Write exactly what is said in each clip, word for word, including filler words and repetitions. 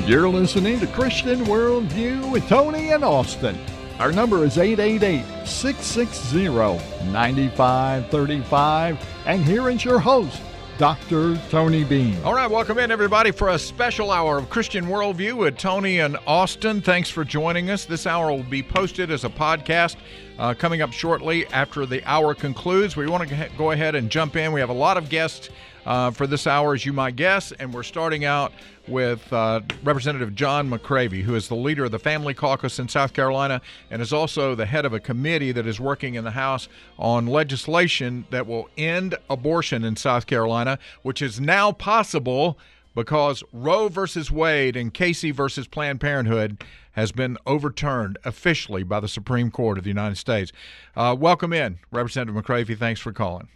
You're listening to Christian Worldview with Tony and Austin. Our number is eight eight eight, six six zero, nine five three five. And here is your host, Doctor Tony Beam. All right, welcome in, everybody, for a special hour of Christian Worldview with Tony and Austin. Thanks for joining us. This hour will be posted as a podcast uh, coming up shortly after the hour concludes. We want to go ahead and jump in. We have a lot of guests uh, for this hour, as you might guess, and we're starting out with uh, Representative John McCravy, who is the leader of the Family Caucus in South Carolina and is also the head of a committee that is working in the House on legislation that will end abortion in South Carolina, which is now possible because Roe versus Wade and Casey versus Planned Parenthood has been overturned officially by the Supreme Court of the United States. Uh, welcome in, Representative McCravy. Thanks for calling.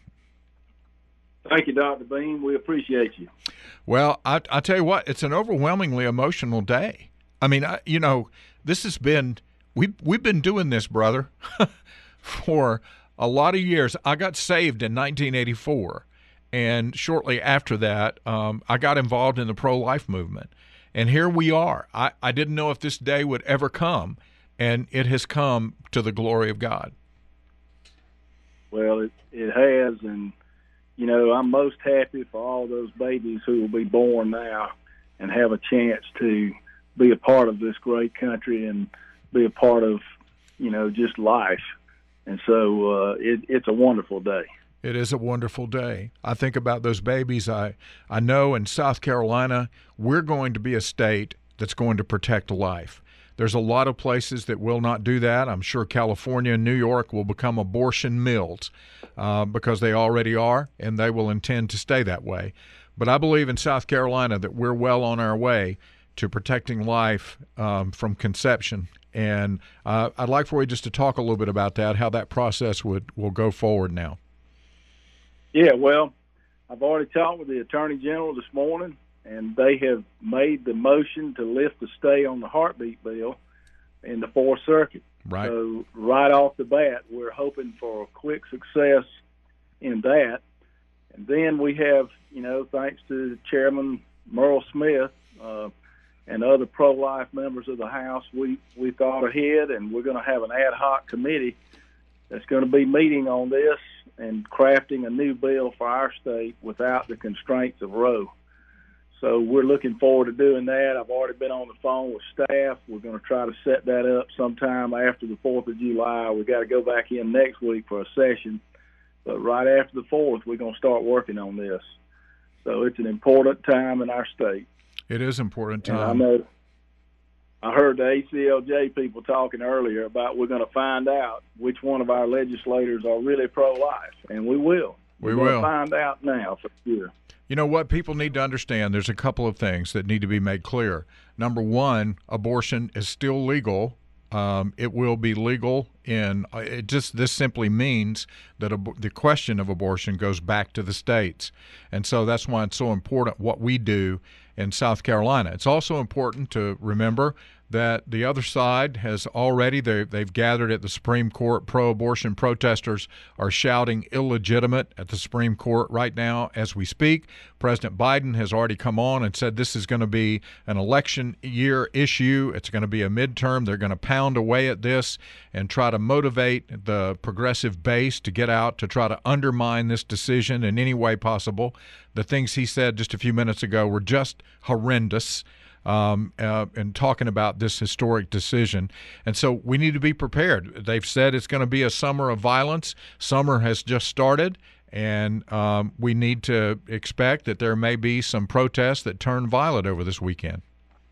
Thank you, Doctor Beam. We appreciate you. Well, I, I tell you what, it's an overwhelmingly emotional day. I mean, I, you know, this has been, we, we've been doing this, brother, for a lot of years. I got saved in nineteen eighty-four, and shortly after that, um, I got involved in the pro-life movement. And here we are. I, I didn't know if this day would ever come, and it has come to the glory of God. Well, it, it has, and you know, I'm most happy for all those babies who will be born now and have a chance to be a part of this great country and be a part of, you know, just life. And so uh, it, it's a wonderful day. It is a wonderful day. I think about those babies. I, I know in South Carolina, we're going to be a state that's going to protect life. There's a lot of places that will not do that. I'm sure California and New York will become abortion mills uh, because they already are, and they will intend to stay that way. But I believe in South Carolina that we're well on our way to protecting life um, from conception. And uh, I'd like for you just to talk a little bit about that, how that process would will go forward now. Yeah, well, I've already talked with the Attorney General this morning, and they have made the motion to lift the stay on the heartbeat bill in the Fourth Circuit. Right. So right off the bat, we're hoping for a quick success in that. And then we have, you know, thanks to Chairman Merle Smith uh, and other pro-life members of the House, we, we thought ahead, and we're going to have an ad hoc committee that's going to be meeting on this and crafting a new bill for our state without the constraints of Roe. So we're looking forward to doing that. I've already been on the phone with staff. We're going to try to set that up sometime after the fourth of July. We've got to go back in next week for a session. But right after the fourth, we're going to start working on this. So it's an important time in our state. It is important time. And I know I heard the A C L J people talking earlier about we're going to find out which one of our legislators are really pro-life, and we will. We we're will. going to find out now for sure. You know what people need to understand? There's a couple of things that need to be made clear. Number one, abortion is still legal. Um, it will be legal in it. Just this simply means that ab- the question of abortion goes back to the states, and so that's why it's so important what we do in South Carolina. It's also important to remember that the other side has already, they, they've gathered at the Supreme Court. Pro-abortion protesters are shouting illegitimate at the Supreme Court right now as we speak. President Biden has already come on and said this is going to be an election year issue. It's going to be a midterm. They're going to pound away at this and try to motivate the progressive base to get out to try to undermine this decision in any way possible. The things he said just a few minutes ago were just horrendous. Um, uh, and talking about this historic decision. And so we need to be prepared. They've said it's going to be a summer of violence. Summer has just started, and um, we need to expect that there may be some protests that turn violent over this weekend.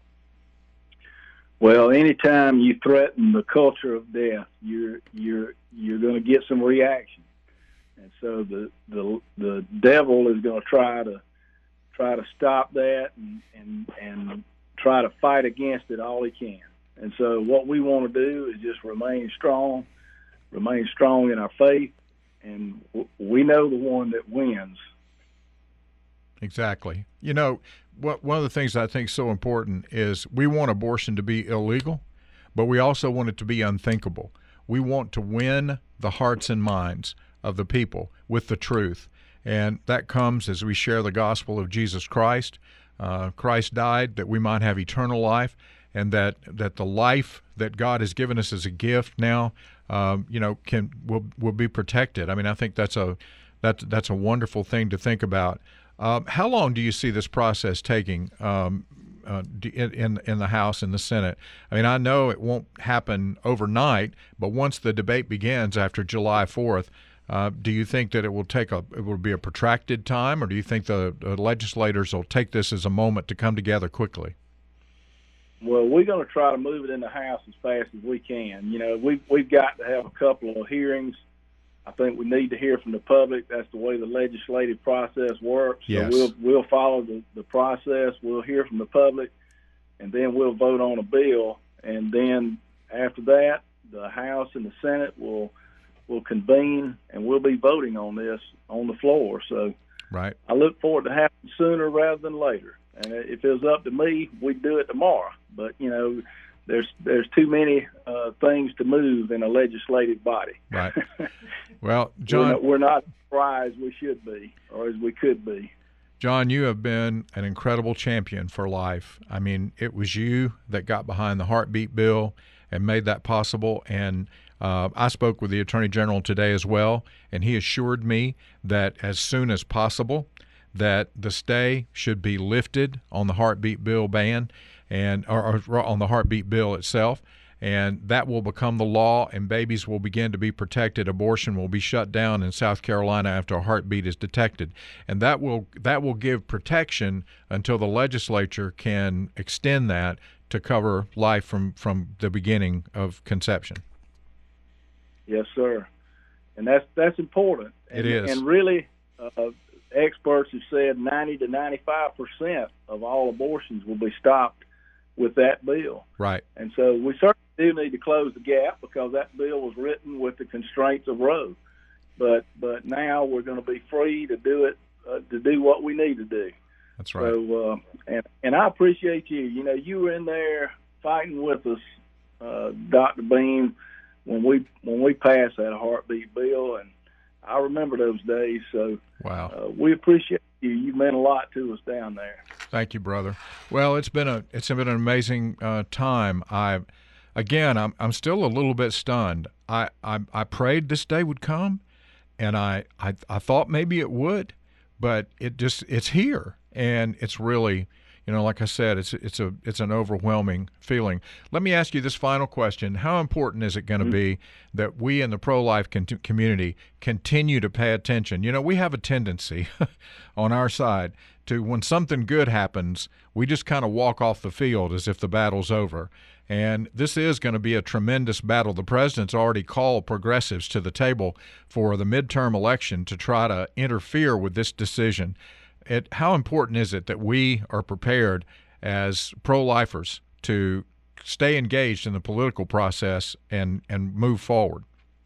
Well, anytime you threaten the culture of death, you're you're you're going to get some reaction, and so the the the devil is going to try to try to stop that and and and try to fight against it all he can. And so what we want to do is just remain strong, remain strong in our faith, and w- we know the one that wins. Exactly. You know, what, one of the things I think is so important is we want abortion to be illegal, but we also want it to be unthinkable. We want to win the hearts and minds of the people with the truth. And that comes as we share the gospel of Jesus Christ. uh, Christ died that we might have eternal life, and that, that the life that God has given us as a gift now, um, you know, can will will be protected. I mean, I think that's a that's that's a wonderful thing to think about. Um, how long do you see this process taking um, uh, in in the House and the Senate? I mean, I know it won't happen overnight, but once the debate begins after July fourth, uh, do you think that it will take a it will be a protracted time, or do you think the, the legislators will take this as a moment to come together quickly? Well, we're going to try to move it in the House as fast as we can. You know, we've, we've got to have a couple of hearings. I think we need to hear from the public. That's the way the legislative process works. Yes. So we'll, we'll follow the, the process. We'll hear from the public, and then we'll vote on a bill. And then after that, the House and the Senate will will convene, and we'll be voting on this on the floor. So right. I look forward to happening sooner rather than later. And if it was up to me, we'd do it tomorrow. But, you know, there's there's too many uh, things to move in a legislative body. Right. Well, John, we're not, we're not as spry as we should be, or as we could be. John, you have been an incredible champion for life. I mean, it was you that got behind the heartbeat bill and made that possible. And uh, I spoke with the Attorney General today as well, and he assured me that as soon as possible, that the stay should be lifted on the heartbeat bill ban and or, or on the heartbeat bill itself, and that will become the law, and babies will begin to be protected. Abortion will be shut down in South Carolina after a heartbeat is detected, and that will that will give protection until the legislature can extend that to cover life from, from the beginning of conception. Yes, sir, and that's that's important. It and, is, and really. Uh, Experts have said ninety to ninety-five percent of all abortions will be stopped with that bill. Right. And so we certainly do need to close the gap, because that bill was written with the constraints of Roe. But but now we're going to be free to do it, uh, to do what we need to do. That's right. So, uh, and, and I appreciate you. You know, you were in there fighting with us, uh, Doctor Beam, when we when we passed that heartbeat bill, and I remember those days. So wow, uh, we appreciate you. You meant a lot to us down there. Thank you, brother. Well, it's been a it's been an amazing uh, time. I again, I'm I'm still a little bit stunned. I I, I prayed this day would come, and I, I I thought maybe it would, but it just it's here, and it's really, you know, like I said, it's it's a it's an overwhelming feeling. Let me ask you this final question: how important is it going to mm-hmm. be that we in the pro-life con- community continue to pay attention? You know, we have a tendency on our side to, when something good happens, we just kind of walk off the field as if the battle's over. And this is going to be a tremendous battle. The president's already called progressives to the table for the midterm election to try to interfere with this decision. It, how important is it that we are prepared as pro-lifers to stay engaged in the political process and, and move forward?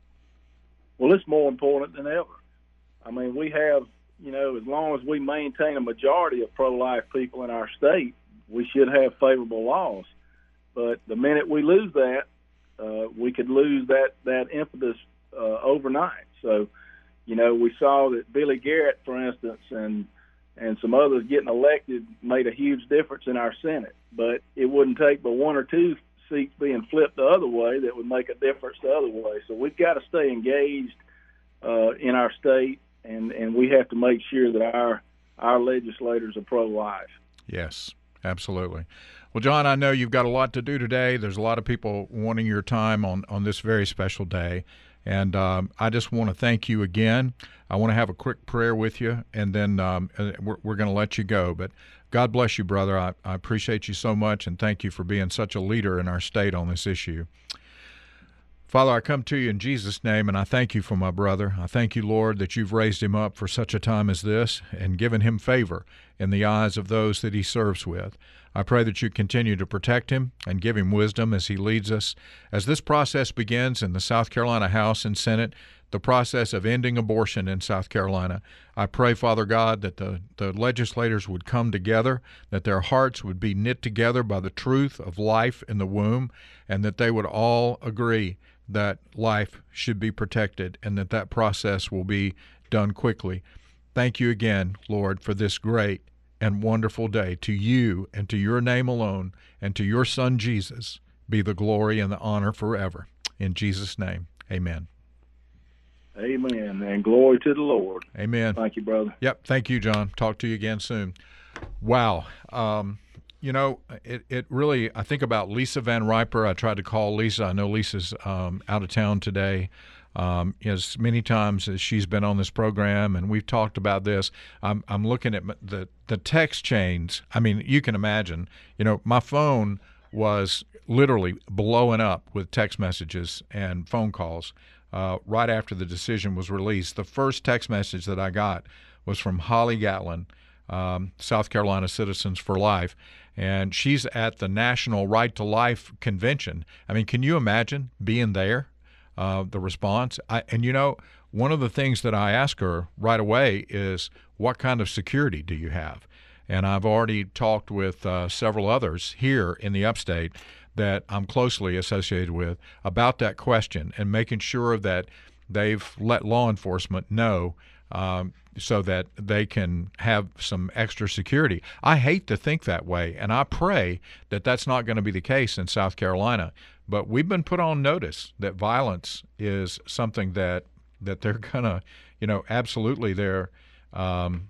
Well, it's more important than ever. I mean, we have, you know, as long as we maintain a majority of pro-life people in our state, we should have favorable laws. But the minute we lose that, uh, we could lose that, that impetus uh, overnight. So, you know, we saw that Billy Garrett, for instance, and and some others getting elected made a huge difference in our Senate. But it wouldn't take but one or two seats being flipped the other way that would make a difference the other way. So we've got to stay engaged uh, in our state, and, and we have to make sure that our our legislators are pro-life. Yes, absolutely. Well, John, I know you've got a lot to do today. There's a lot of people wanting your time on, on this very special day. And um, I just want to thank you again. I want to have a quick prayer with you, and then um, we're, we're going to let you go. But God bless you, brother. I, I appreciate you so much, and thank you for being such a leader in our state on this issue. Father, I come to you in Jesus' name, and I thank you for my brother. I thank you, Lord, that you've raised him up for such a time as this and given him favor in the eyes of those that he serves with. I pray that you continue to protect him and give him wisdom as he leads us. As this process begins in the South Carolina House and Senate, the process of ending abortion in South Carolina, I pray, Father God, that the, the legislators would come together, that their hearts would be knit together by the truth of life in the womb, and that they would all agree that life should be protected and that that process will be done quickly. Thank you again, Lord, for this great and wonderful day. To you and to your name alone and to your Son Jesus be the glory and the honor forever. In Jesus' name, amen. Amen. And glory to the Lord. Amen. Thank you, brother. Yep. Thank you, John. Talk to you again soon. Wow. Um, you know, it, it really, I think about Lisa Van Riper. I tried to call Lisa. I know Lisa's um, out of town today. Um, as many times as she's been on this program, and we've talked about this, I'm, I'm looking at the, the text chains. I mean, you can imagine, you know, my phone was literally blowing up with text messages and phone calls uh, right after the decision was released. The first text message that I got was from Holly Gatlin, um, South Carolina Citizens for Life, and she's at the National Right to Life Convention. I mean, can you imagine being there? Uh, the response. I, and, you know, one of the things that I ask her right away is, what kind of security do you have? And I've already talked with uh, several others here in the upstate that I'm closely associated with about that question and making sure that they've let law enforcement know um, so that they can have some extra security. I hate to think that way, and I pray that that's not going to be the case in South Carolina. But we've been put on notice that violence is something that that they're gonna, you know, absolutely they're um,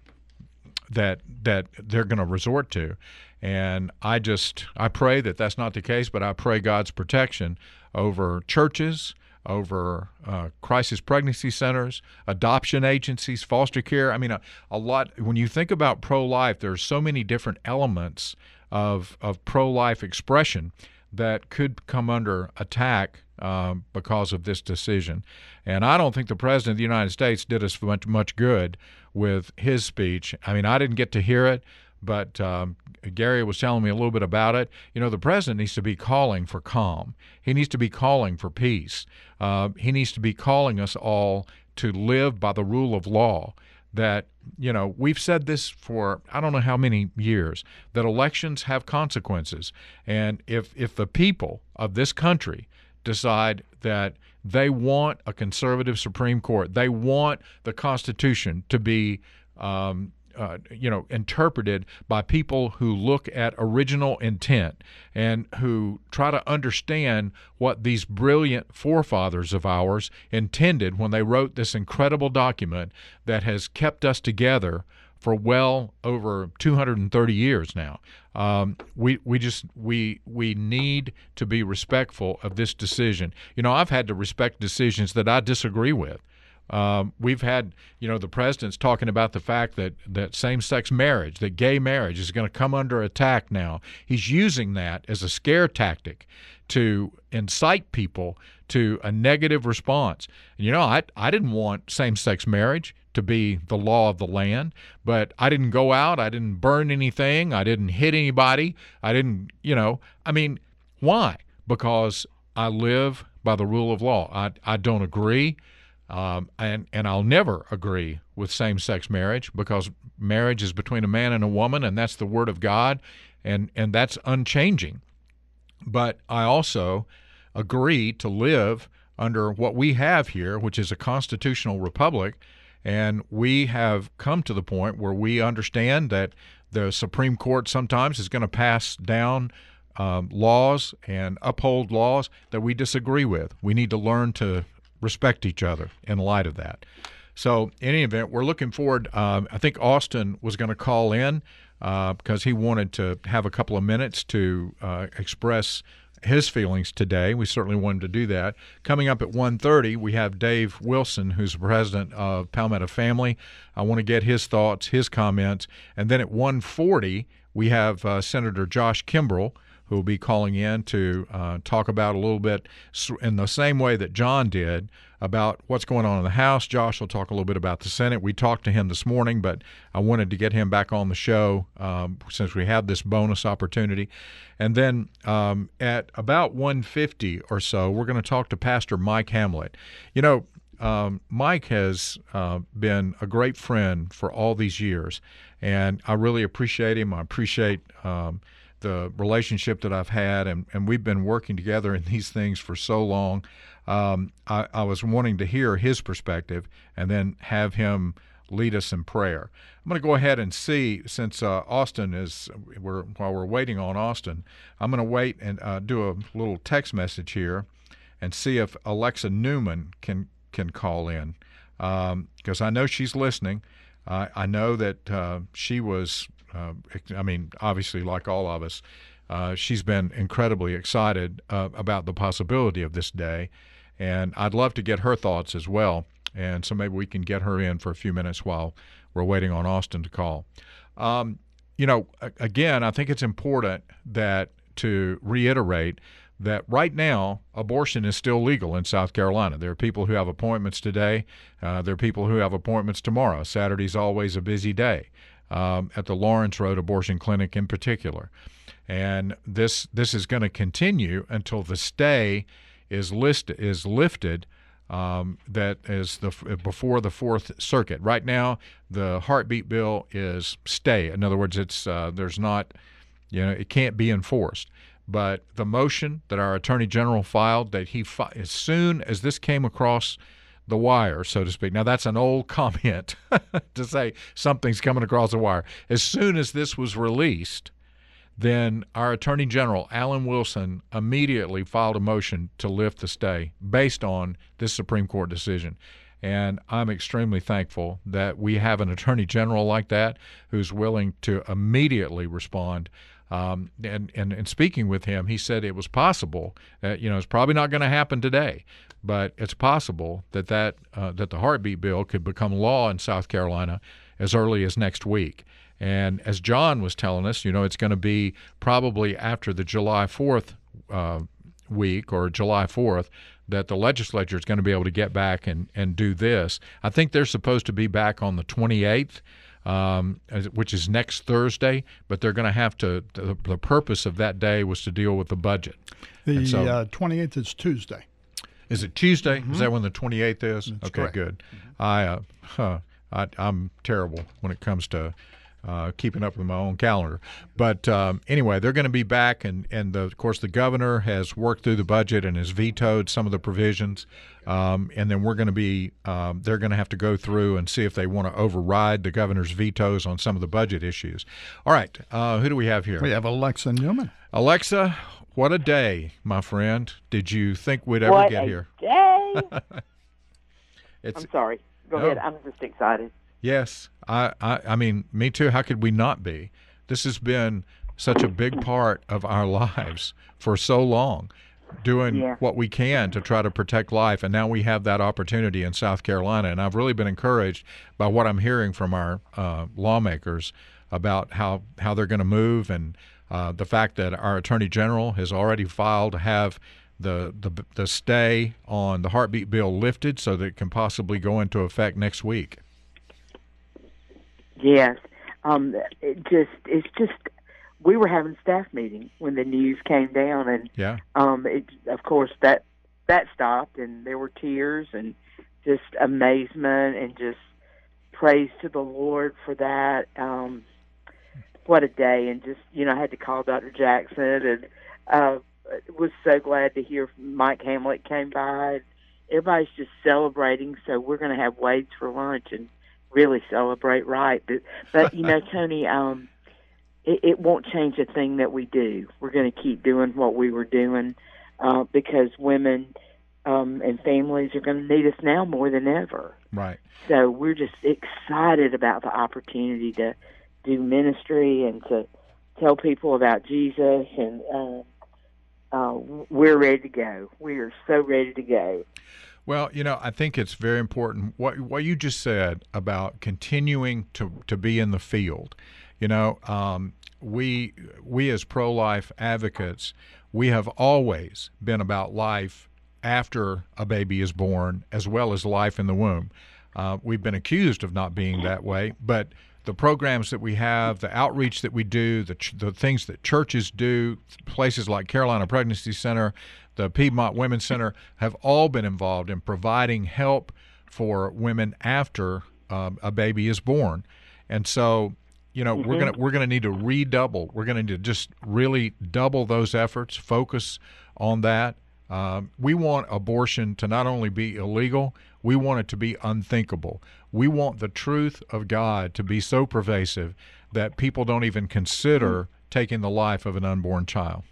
that that they're gonna resort to, and I just I pray that that's not the case. But I pray God's protection over churches, over uh, crisis pregnancy centers, adoption agencies, foster care. I mean, a, a lot. When you think about pro-life, there's so many different elements of of pro-life expression that could come under attack um, because of this decision. And I don't think the President of the United States did us much, much good with his speech. I mean, I didn't get to hear it, but um, Gary was telling me a little bit about it. You know, the President needs to be calling for calm. He needs to be calling for peace. Uh, he needs to be calling us all to live by the rule of law. That, you know, we've said this for I don't know how many years, that elections have consequences. And if if the people of this country decide that they want a conservative Supreme Court, they want the Constitution to be um, Uh, you know, interpreted by people who look at original intent and who try to understand what these brilliant forefathers of ours intended when they wrote this incredible document that has kept us together for well over two hundred thirty years now. Um, we we just we we need to be respectful of this decision. You know, I've had to respect decisions that I disagree with. Um, we've had, you know, the president's talking about the fact that, that same-sex marriage, that gay marriage is going to come under attack now. He's using that as a scare tactic to incite people to a negative response. And, you know, I, I didn't want same-sex marriage to be the law of the land, but I didn't go out. I didn't burn anything. I didn't hit anybody. I didn't, you know, I mean, why? Because I live by the rule of law. I, I don't agree. Um, and, and I'll never agree with same-sex marriage, because marriage is between a man and a woman, and that's the Word of God, and, and that's unchanging. But I also agree to live under what we have here, which is a constitutional republic, and we have come to the point where we understand that the Supreme Court sometimes is going to pass down um, laws and uphold laws that we disagree with. We need to learn to respect each other in light of that. So in any event, we're looking forward. Um, I think Austin was going to call in uh, because he wanted to have a couple of minutes to uh, express his feelings today. We certainly want him to do that. Coming up at one thirty, we have Dave Wilson, who's the president of Palmetto Family. I want to get his thoughts, his comments. And then at one forty, we have uh, Senator Josh Kimbrell, who will be calling in to uh, talk about a little bit in the same way that John did about what's going on in the House. Josh will talk a little bit about the Senate. We talked to him this morning, but I wanted to get him back on the show um, since we have this bonus opportunity. And then um, at about one fifty or so, we're going to talk to Pastor Mike Hamlet. You know, um, Mike has uh, been a great friend for all these years, and I really appreciate him. I appreciate um, the relationship that I've had, and, and we've been working together in these things for so long. Um, I, I was wanting to hear his perspective and then have him lead us in prayer. I'm going to go ahead and see, since uh, Austin is, we're, while we're waiting on Austin, I'm going to wait and uh, do a little text message here and see if Alexa Newman can, can call in, because um, I know she's listening. Uh, I know that uh, she was, uh, I mean, obviously, like all of us, uh, she's been incredibly excited uh, about the possibility of this day, and I'd love to get her thoughts as well. And so maybe we can get her in for a few minutes while we're waiting on Austin to call. Um, you know, again, I think it's important that to reiterate that right now, abortion is still legal in South Carolina. There are people who have appointments today. Uh, there are people who have appointments tomorrow. Saturday's always a busy day um, at the Lawrence Road Abortion Clinic in particular. And this this is going to continue until the stay is list is lifted. Um, that is the before the Fourth Circuit. Right now, the heartbeat bill is stay. In other words, it's uh, there's not, you know, it can't be enforced. But the motion that our Attorney General filed, that he fi- as soon as this came across the wire, so to speak. Now that's an old comment to say something's coming across the wire. As soon as this was released, then our Attorney General, Alan Wilson, immediately filed a motion to lift the stay based on this Supreme Court decision. And I'm extremely thankful that we have an Attorney General like that who's willing to immediately respond. Um, and, and, and speaking with him, he said it was possible that, you know, it's probably not going to happen today, but it's possible that, that, uh, that the heartbeat bill could become law in South Carolina as early as next week. And as John was telling us, you know, it's going to be probably after the July fourth uh, week or July fourth that the legislature is going to be able to get back and, and do this. I think they're supposed to be back on the twenty-eighth, um, which is next Thursday, but they're going to have to, the, the purpose of that day was to deal with the budget. The so, uh, twenty-eighth is Tuesday. Is it Tuesday? Mm-hmm. Is that when the twenty-eighth is? That's okay, correct. Good. Mm-hmm. I, uh, huh, I, I'm terrible when it comes to Uh, keeping up with my own calendar. But um, anyway, they're going to be back, and, and the, of course the governor has worked through the budget and has vetoed some of the provisions, um, and then we're going to be, um, they're going to have to go through and see if they want to override the governor's vetoes on some of the budget issues. All right, uh, who do we have here? We have Alexa Newman. Alexa, what a day, my friend. Did you think we'd ever what get a here? Day. It's, I'm sorry. Go no. ahead. I'm just excited. Yes, I, I, I mean, me too. How could we not be? This has been such a big part of our lives for so long, doing yeah. what we can to try to protect life, and now we have that opportunity in South Carolina. And I've really been encouraged by what I'm hearing from our uh, lawmakers about how, how they're going to move, and uh, the fact that our Attorney General has already filed to have the, the, the stay on the heartbeat bill lifted so that it can possibly go into effect next week. Yes, um, it just it's just we were having staff meeting when the news came down, and yeah, um, it of course that that stopped, and there were tears and just amazement and just praise to the Lord for that. Um, what a day! And just you know, I had to call Doctor Jackson, and uh, was so glad to hear Mike Hamlet came by. Everybody's just celebrating, so we're going to have Wade's for lunch and really celebrate, right? But, but you know, Tony, um, it, it won't change a thing that we do. We're going to keep doing what we were doing uh, because women um, and families are going to need us now more than ever. Right. So we're just excited about the opportunity to do ministry and to tell people about Jesus, and uh, uh, we're ready to go. We are so ready to go. Well, you know, I think it's very important what what you just said about continuing to, to be in the field. You know, um, we we as pro-life advocates, we have always been about life after a baby is born as well as life in the womb. Uh, we've been accused of not being that way, but the programs that we have, the outreach that we do, the ch- the things that churches do, places like Carolina Pregnancy Center, the Piedmont Women's Center, have all been involved in providing help for women after um, a baby is born. And so, you know, mm-hmm. we're gonna we're gonna need to redouble. We're gonna need to just really double those efforts, focus on that. Um, we want abortion to not only be illegal, we want it to be unthinkable. We want the truth of God to be so pervasive that people don't even consider taking the life of an unborn child.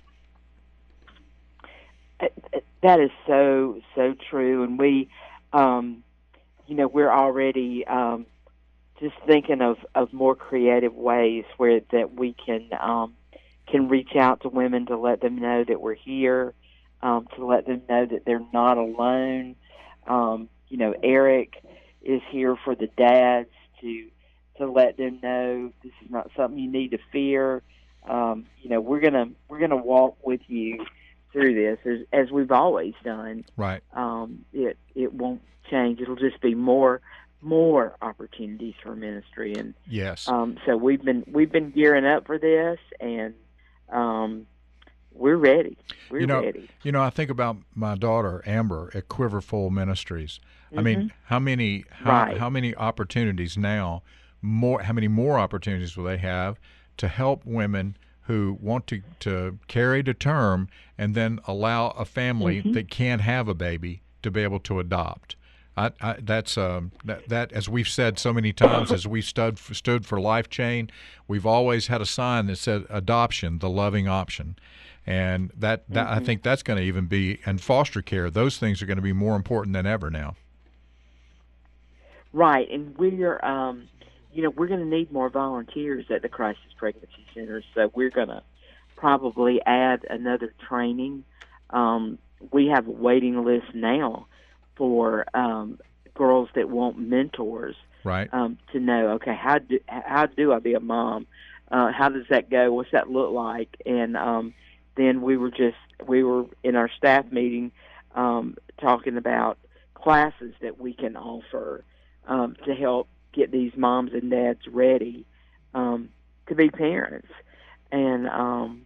That is so, so true. And we, um, you know, we're already um, just thinking of, of more creative ways where that we can um, can reach out to women to let them know that we're here, um, to let them know that they're not alone. Um, you know, Eric is here for the dads to to let them know this is not something you need to fear. Um, you know, we're gonna we're gonna walk with you through this as, as we've always done. Right. Um, it it won't change. It'll just be more more opportunities for ministry. And yes. Um, so we've been we've been gearing up for this, and um, we're ready. We're you know, ready. You know, I think about my daughter Amber at Quiverful Ministries. Mm-hmm. I mean, how many how, right. how many opportunities now? More how many more opportunities will they have to help women who want to, to carry to term and then allow a family mm-hmm. that can't have a baby to be able to adopt? I, I, that's um, that, that, as we've said so many times, as we stood for, stood for Life Chain, we've always had a sign that said adoption, the loving option. And that, that mm-hmm. I think that's going to even be, and foster care, those things are going to be more important than ever now. Right, and we're, um, you know, we're going to need more volunteers at the Crisis Pregnancy Center, so we're going to probably add another training. Um, we have a waiting list now for um, girls that want mentors, right? Um, to know, okay, how do how do I be a mom? Uh, how does that go? What's that look like? And um, then we were just we were in our staff meeting um, talking about classes that we can offer um, to help get these moms and dads ready um, to be parents. And um,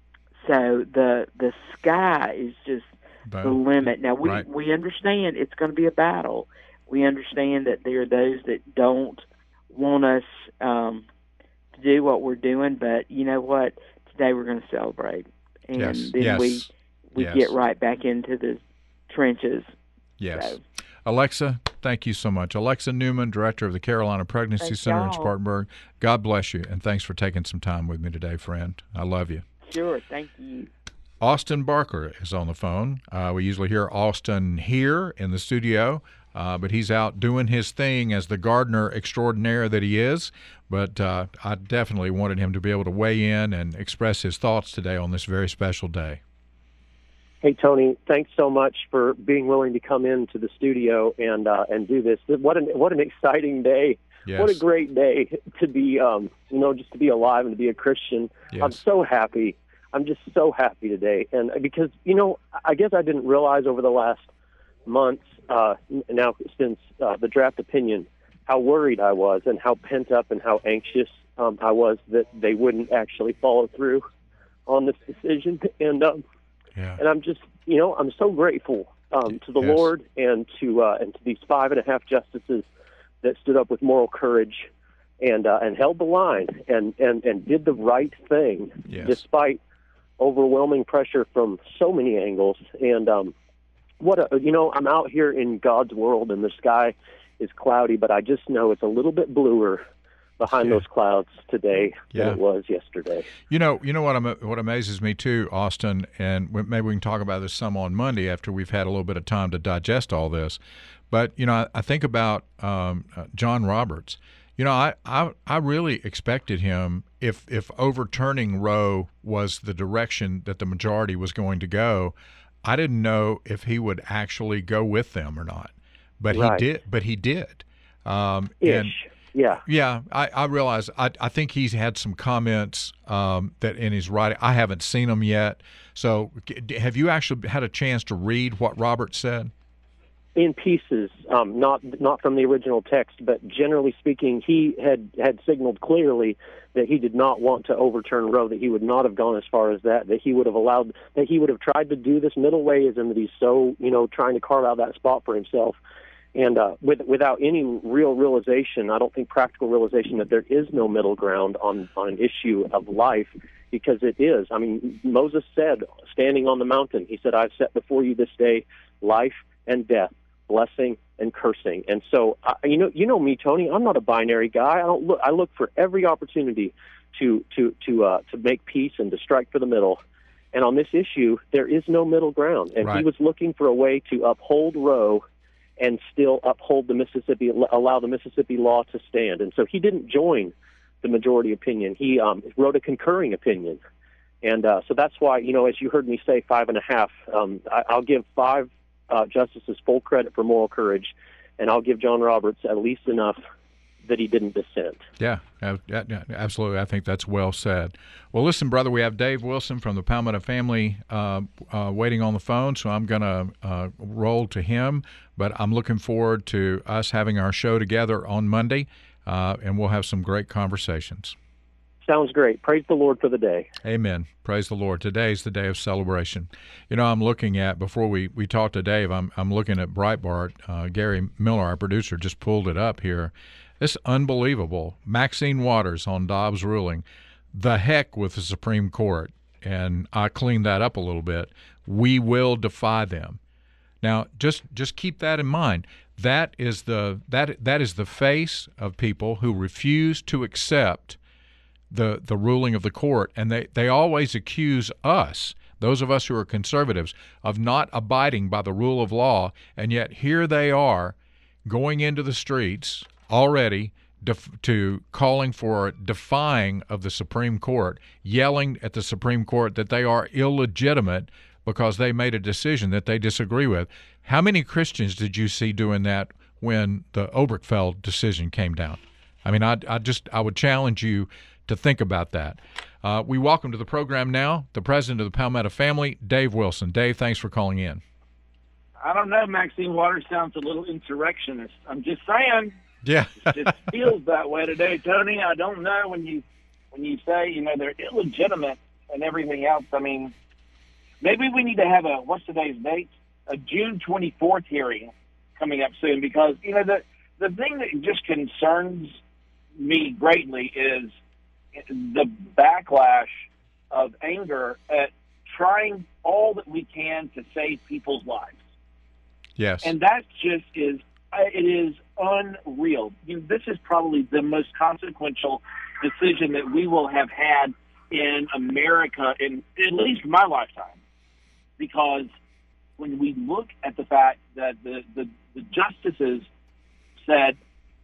so the the sky is just the limit. Now, we, right. we understand it's going to be a battle. We understand that there are those that don't want us um, to do what we're doing, but you know what? Today we're going to celebrate. And yes. then yes. we we yes. get right back into the trenches. Yes. So. Alexa, thank you so much. Alexa Newman, Director of the Carolina Pregnancy Thanks, Center y'all. in Spartanburg. God bless you, and thanks for taking some time with me today, friend. I love you. Sure, thank you. Austin Barker is on the phone. Uh, we usually hear Austin here in the studio, uh, but he's out doing his thing as the gardener extraordinaire that he is. But uh, I definitely wanted him to be able to weigh in and express his thoughts today on this very special day. Hey, Tony, thanks so much for being willing to come into the studio and uh, and do this. What an what an exciting day. Yes. What a great day to be, um, you know, just to be alive and to be a Christian. Yes. I'm so happy. I'm just so happy today. And because, you know, I guess I didn't realize over the last months, uh, now since uh, the draft opinion, how worried I was and how pent up and how anxious um, I was that they wouldn't actually follow through on this decision. And um, yeah. and I'm just, you know, I'm so grateful um, to the yes. Lord and to uh, and to these five and a half justices that stood up with moral courage and uh, and held the line and, and, and did the right thing yes. despite overwhelming pressure from so many angles. And um, what a, you know, I'm out here in God's world and the sky is cloudy, but I just know it's a little bit bluer behind yeah. those clouds today yeah. than it was yesterday. You know, you know what am- what amazes me too, Austin, and maybe we can talk about this some on Monday after we've had a little bit of time to digest all this. But you know, I, I think about um, uh, John Roberts. You know, I, I I really expected him, if if overturning Roe was the direction that the majority was going to go, I didn't know if he would actually go with them or not. But right. he did. But he did. Um, Ish. And, yeah. Yeah. I, I realize. I, I think he's had some comments um, that in his writing. I haven't seen them yet. So have you actually had a chance to read what Roberts said? In pieces, um, not not from the original text, but generally speaking, he had, had signaled clearly that he did not want to overturn Roe, that he would not have gone as far as that, that he would have allowed, that he would have tried to do this middle way, as in that he's so, you know, trying to carve out that spot for himself. And uh, with, without any real realization, I don't think practical realization that there is no middle ground on, on an issue of life, because it is. I mean, Moses said, standing on the mountain, he said, I've set before you this day life and death, blessing and cursing. And so, uh, you know, you know me, Tony, I'm not a binary guy. I don't look, I look for every opportunity to, to, to, uh, to make peace and to strike for the middle. And on this issue, there is no middle ground. And right. he was looking for a way to uphold Roe and still uphold the Mississippi, allow the Mississippi law to stand. And so he didn't join the majority opinion. He um, wrote a concurring opinion. And uh, so that's why, you know, as you heard me say, five and a half, um, I, I'll give five uh, justices full credit for moral courage, and I'll give John Roberts at least enough that he didn't dissent. Yeah, absolutely. I think that's well said. Well, listen, brother, we have Dave Wilson from the Palmetto family uh, uh, waiting on the phone, so I'm going to uh, roll to him. But I'm looking forward to us having our show together on Monday, uh, and we'll have some great conversations. Sounds great. Praise the Lord for the day. Amen. Praise the Lord. Today's the day of celebration. You know, I'm looking at, before we, we talk to Dave, I'm, I'm looking at Breitbart. Uh, Gary Miller, our producer, just pulled it up here. It's unbelievable. Maxine Waters on Dobbs' ruling. The heck with the Supreme Court. And I cleaned that up a little bit. We will defy them. Now, just just keep that in mind. That is the that that is the face of people who refuse to accept the the ruling of the court, and they, they always accuse us, those of us who are conservatives, of not abiding by the rule of law, and yet here they are going into the streets already def- to calling for defying of the Supreme Court, yelling at the Supreme Court that they are illegitimate because they made a decision that they disagree with. How many Christians did you see doing that when the Obergefell decision came down? I mean, I, I just I would challenge you to think about that. Uh, we welcome to the program now the president of the Palmetto family, Dave Wilson. Dave, thanks for calling in. I don't know. Maxine Waters sounds a little insurrectionist. I'm just saying. Yeah, it just feels that way today, Tony. I don't know when you when you say you know they're illegitimate and everything else. I mean, maybe we need to have a what's today's date? A June twenty-fourth hearing coming up soon, because you know the the thing that just concerns me greatly is the backlash of anger at trying all that we can to save people's lives. Yes, and that just is. It is unreal. You know, this is probably the most consequential decision that we will have had in America in at least my lifetime. Because when we look at the fact that the, the, the justices said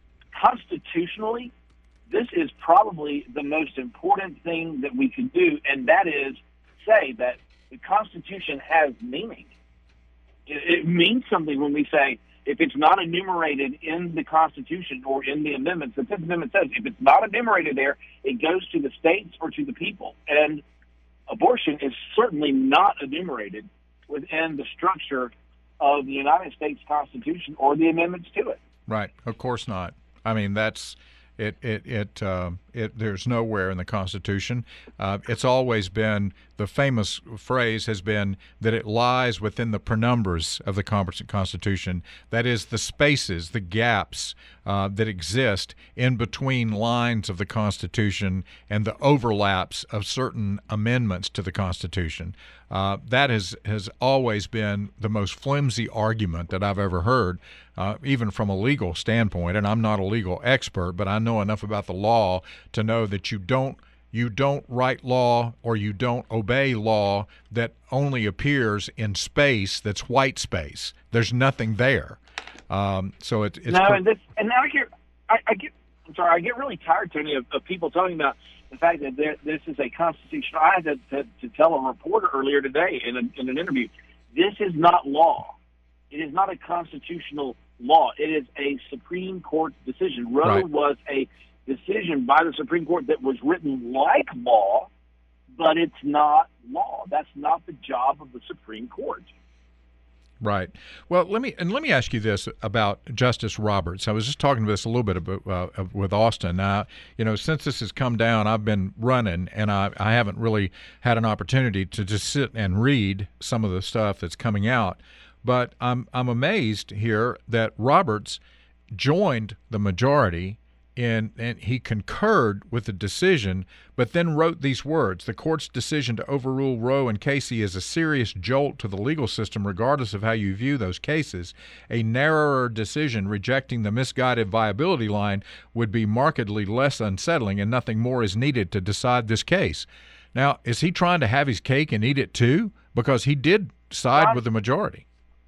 constitutionally, this is probably the most important thing that we can do, and that is say that the Constitution has meaning. It, it means something when we say, if it's not enumerated in the Constitution or in the amendments, the Fifth Amendment says if it's not enumerated there, it goes to the states or to the people. And abortion is certainly not enumerated within the structure of the United States Constitution or the amendments to it. Right. Of course not. I mean, that's it. It. It. Uh, it there's nowhere in the Constitution. Uh, it's always been, the famous phrase has been that it lies within the penumbras of the Constitution. That is, the spaces, the gaps uh, that exist in between lines of the Constitution and the overlaps of certain amendments to the Constitution. Uh, that has, has always been the most flimsy argument that I've ever heard, uh, even from a legal standpoint. And I'm not a legal expert, but I know enough about the law to know that you don't you don't write law or you don't obey law that only appears in space that's white space. There's nothing there. Um, so it, it's no, per- and this and now I get I, I get I'm sorry I get really tired, Tony, of, of people talking about the fact that there, this is a constitutional. I had to, to, to tell a reporter earlier today in, a, in an interview, this is not law. It is not a constitutional law. It is a Supreme Court decision. Roe Right. was a decision by the Supreme Court that was written like law, but it's not law. That's not the job of the Supreme Court. Right. Well, let me and let me ask you this about Justice Roberts. I was just talking to this a little bit about, uh, with Austin. Now, you know, since this has come down, I've been running, and I, I haven't really had an opportunity to just sit and read some of the stuff that's coming out. But I'm I'm amazed here that Roberts joined the majority in, and he concurred with the decision, but then wrote these words: the court's decision to overrule Roe and Casey is a serious jolt to the legal system, regardless of how you view those cases. A narrower decision rejecting the misguided viability line would be markedly less unsettling, and nothing more is needed to decide this case. Now, is he trying to have his cake and eat it too? Because he did side John, with the majority.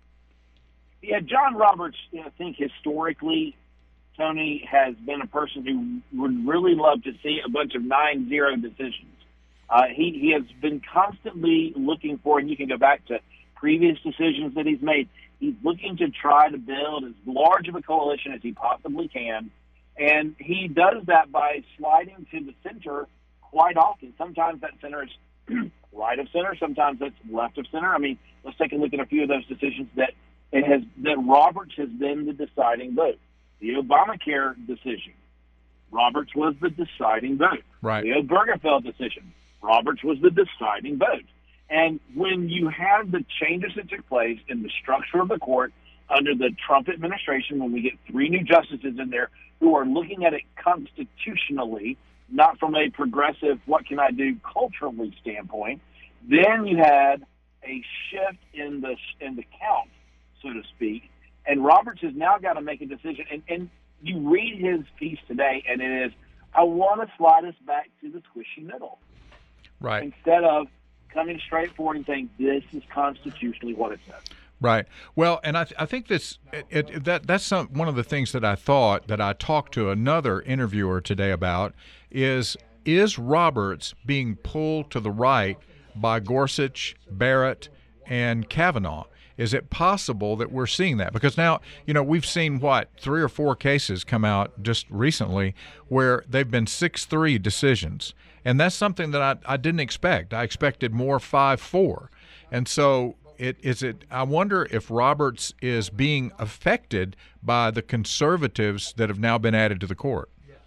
Yeah, John Roberts, I think historically, Tony has been a person who would really love to see a bunch of nine zero decisions. Uh, he, he has been constantly looking for, and you can go back to previous decisions that he's made, he's looking to try to build as large of a coalition as he possibly can, and he does that by sliding to the center quite often. Sometimes that center is right of center, sometimes that's left of center. I mean, let's take a look at a few of those decisions that it has that Roberts has been the deciding vote. The Obamacare decision, Roberts was the deciding vote. Right. The Obergefell decision, Roberts was the deciding vote. And when you have the changes that took place in the structure of the court under the Trump administration, when we get three new justices in there who are looking at it constitutionally, not from a progressive, what can I do culturally standpoint, then you had a shift in the in the count, so to speak. And Roberts has now got to make a decision. And, and you read his piece today, and it is, I want to slide us back to the squishy middle. Right. Instead of coming straight forward and saying, this is constitutionally what it says. Right. Well, and I, th- I think this it, it, that that's some, one of the things that I thought that I talked to another interviewer today about is, is Roberts being pulled to the right by Gorsuch, Barrett, and Kavanaugh? Is it possible that we're seeing that? Because now, you know, we've seen, what, three or four cases come out just recently where they've been six three decisions. And that's something that I, I didn't expect. I expected more five four. And so it is it. I wonder if Roberts is being affected by the conservatives that have now been added to the court.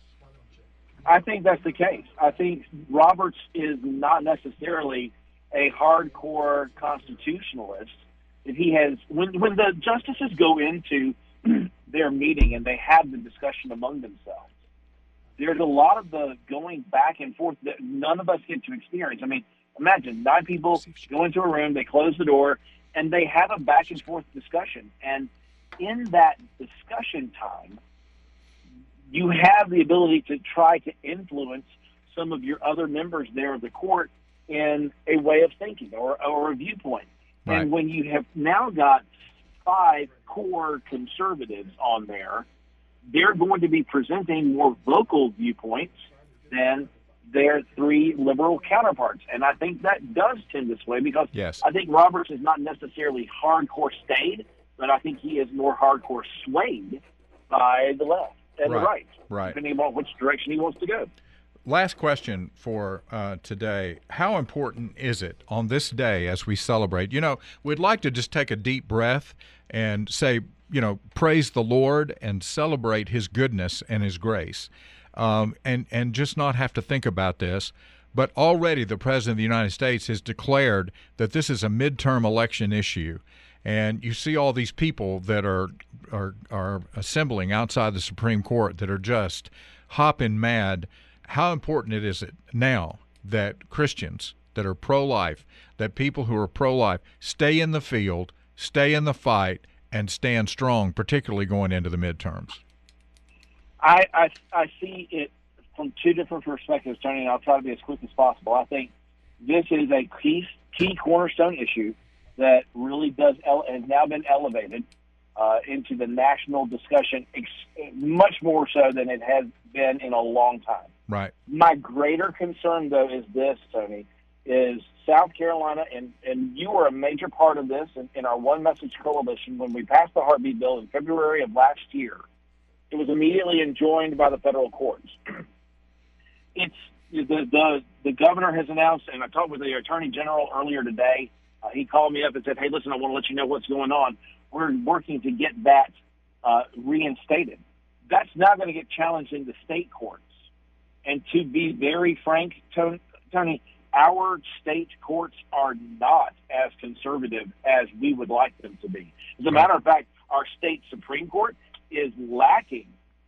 I think that's the case. I think Roberts is not necessarily a hardcore constitutionalist. If he has, when when the justices go into their meeting and they have the discussion among themselves, there's a lot of the going back and forth that none of us get to experience. I mean, imagine nine people go into a room, they close the door, and they have a back and forth discussion. And in that discussion time, you have the ability to try to influence some of your other members there of the court in a way of thinking or, or a viewpoint. Right. And when you have now got five core conservatives on there, they're going to be presenting more vocal viewpoints than their three liberal counterparts. And I think that does tend this way because yes. I think Roberts is not necessarily hardcore stayed, but I think he is more hardcore swayed by the left and right. the right, right. depending on which direction he wants to go. Last question for uh, today. How important is it on this day as we celebrate? You know, we'd like to just take a deep breath and say, you know, praise the Lord and celebrate his goodness and his grace, um, and, and just not have to think about this. But already the President of the United States has declared that this is a midterm election issue. And you see all these people that are, are, are assembling outside the Supreme Court that are just hopping mad. How important it is it now that Christians that are pro-life, that people who are pro-life stay in the field, stay in the fight, and stand strong, particularly going into the midterms? I, I, I see it from two different perspectives, Tony, and I'll try to be as quick as possible. I think this is a key, key cornerstone issue that really does ele- has now been elevated uh, into the national discussion, ex- much more so than it has been in a long time. Right. My greater concern, though, is this, Tony, is South Carolina, and, and you were a major part of this in, in our One Message Coalition. When we passed the heartbeat bill in February of last year, it was immediately enjoined by the federal courts. It's the, the the governor has announced, and I talked with the attorney general earlier today. Uh, he called me up and said, hey, listen, I want to let you know what's going on. We're working to get that uh, reinstated. That's now going to get challenged in the state courts. And to be very frank, Tony, our state courts are not as conservative as we would like them to be. As a matter of fact, our state Supreme Court is lacking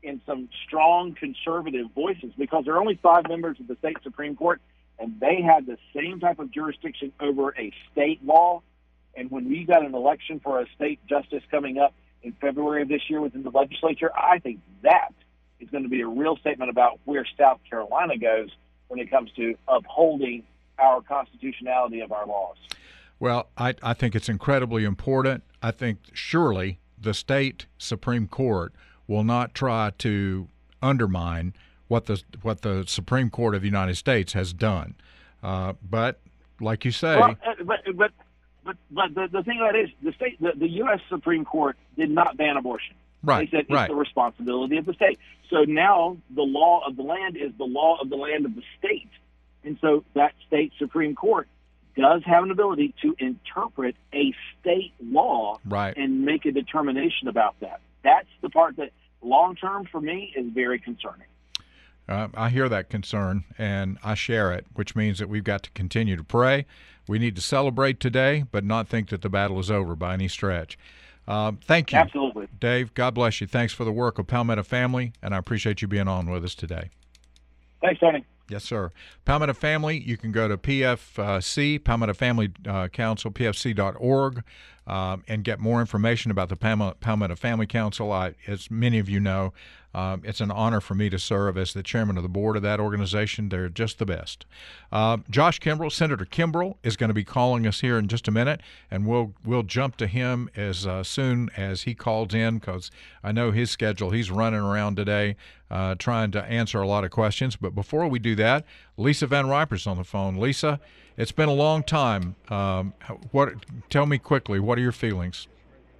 and some strong conservative voices, because there are only five members of the state Supreme Court, and they have the same type of jurisdiction over a state law. And when we got an election for a state justice coming up in February of this year within the legislature, I think that is going to be a real statement about where South Carolina goes when it comes to upholding our constitutionality of our laws. Well, I, I think it's incredibly important. I think surely the state Supreme Court will not try to undermine what the what the Supreme Court of the United States has done. Uh, but like you say, well, uh, but but but but the, the thing about it is the state the, the U S Supreme Court did not ban abortion. Right, they said it's right. the responsibility of the state. So now the law of the land is the law of the land of the state, and so that state Supreme Court does have an ability to interpret a state law right. and make a determination about that. That's the part that long term for me is very concerning. Uh, I hear that concern, and I share it, which means that we've got to continue to pray. We need to celebrate today, but not think that the battle is over by any stretch. Uh, thank you. Absolutely. Dave, God bless you. Thanks for the work of Palmetto Family, and I appreciate you being on with us today. Thanks, Tony. Yes, sir. Palmetto Family, you can go to P F C, Palmetto Family uh, Council, P F C dot org, um, and get more information about the Palmetto, Palmetto Family Council. I, as many of you know, um, it's an honor for me to serve as the chairman of the board of that organization. They're just the best. Uh, Josh Kimbrell, Senator Kimbrell, is going to be calling us here in just a minute, and we'll we'll jump to him as uh, soon as he calls in, because I know his schedule. He's running around today uh, trying to answer a lot of questions. But before we do that, Lisa Van Riper's on the phone. Lisa, it's been a long time. Um, what? Tell me quickly, what are your feelings?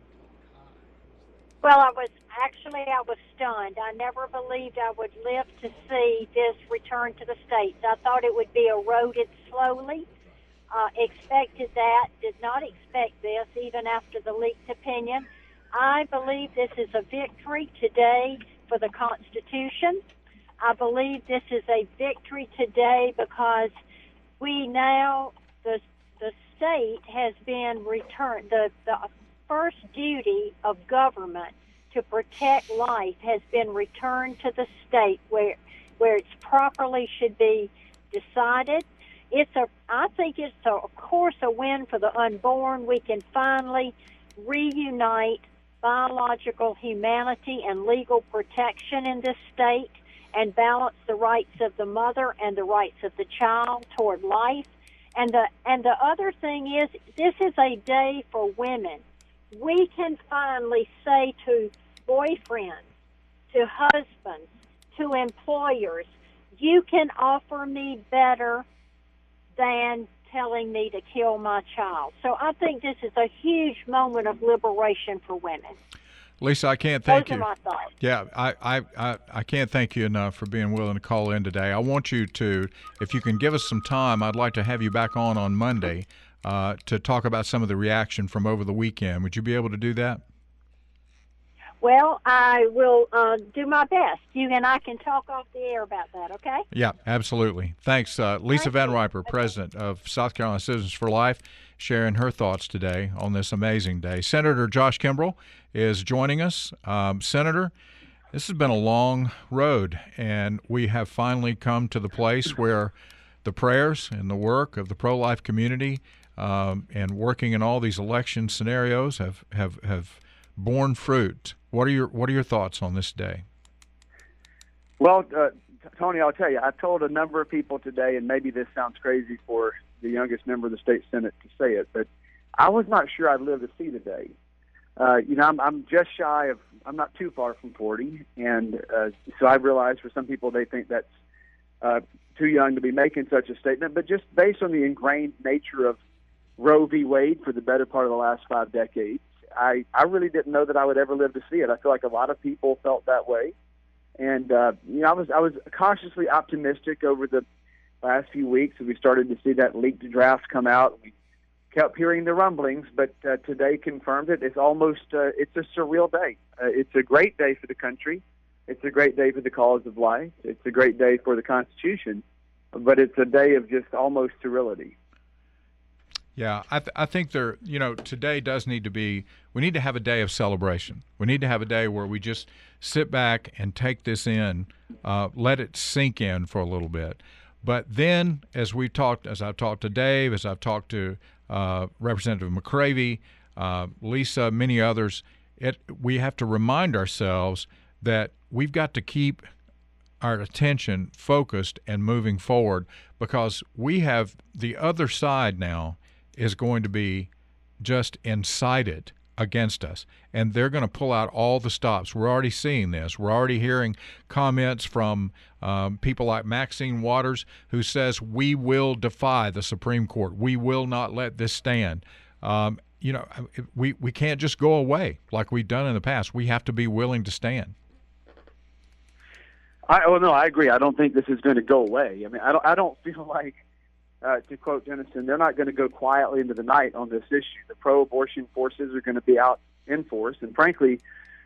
Well, I was actually I was stunned. I never believed I would live to see this return to the states. I thought it would be eroded slowly. Uh, expected that. Did not expect this, even after the leaked opinion. I believe this is a victory today for the Constitution. I believe this is a victory today because we now, the the state has been returned, the, the first duty of government to protect life has been returned to the state where where it's properly should be decided. It's a, I think it's a, of course a win for the unborn. We can finally reunite biological humanity and legal protection in this state and balance the rights of the mother and the rights of the child toward life. And the and the other thing is, this is a day for women. We can finally say to boyfriends, to husbands, to employers, you can offer me better than telling me to kill my child. So I think this is a huge moment of liberation for women. Lisa, I can't thank Those you. are my thoughts. Yeah, I, I, I, I can't thank you enough for being willing to call in today. I want you to, if you can give us some time, I'd like to have you back on on Monday uh, to talk about some of the reaction from over the weekend. Would you be able to do that? Well, I will uh, do my best. You and I can talk off the air about that, okay? Yeah, absolutely. Thanks. Uh, Lisa Thank Van you. Riper, Okay. president of South Carolina Citizens for Life, sharing her thoughts today on this amazing day. Senator Josh Kimbrell is joining us. Um, Senator, this has been a long road, and we have finally come to the place where the prayers and the work of the pro-life community um, and working in all these election scenarios have, have, have borne fruit. What are your What are your thoughts on this day? Well, uh, Tony, I'll tell you, I told a number of people today, and maybe this sounds crazy for the youngest member of the state Senate to say it, but I was not sure I'd live to see the day. Uh, you know, I'm, I'm just shy of, I'm not too far from forty, and uh, so I realize for some people they think that's uh, too young to be making such a statement, but just based on the ingrained nature of Roe v. Wade for the better part of the last five decades, I, I really didn't know that I would ever live to see it. I feel like a lot of people felt that way. And, uh, you know, I was I was cautiously optimistic over the last few weeks as we started to see that leaked draft come out. We kept hearing the rumblings, but uh, today confirmed it. It's almost, uh, it's a surreal day. Uh, it's a great day for the country. It's a great day for the cause of life. It's a great day for the Constitution. But it's a day of just almost surreality. Yeah, I, th- I think there, you know, today does need to be, we need to have a day of celebration. We need to have a day where we just sit back and take this in, uh, let it sink in for a little bit. But then, as we talked, as I've talked to Dave, as I've talked to uh, Representative McCravy, uh, Lisa, many others, it, we have to remind ourselves that we've got to keep our attention focused and moving forward, because we have the other side now is going to be just incited against us, and they're going to pull out all the stops. We're already seeing this. We're already hearing comments from um, people like Maxine Waters, who says we will defy the Supreme Court. We will not let this stand. Um, you know, we, we can't just go away like we've done in the past. We have to be willing to stand. I, oh no, I agree. I don't think this is going to go away. I mean, I don't. I don't feel like, uh, to quote Jennison, they're not going to go quietly into the night on this issue. The pro-abortion forces are going to be out in force, and frankly,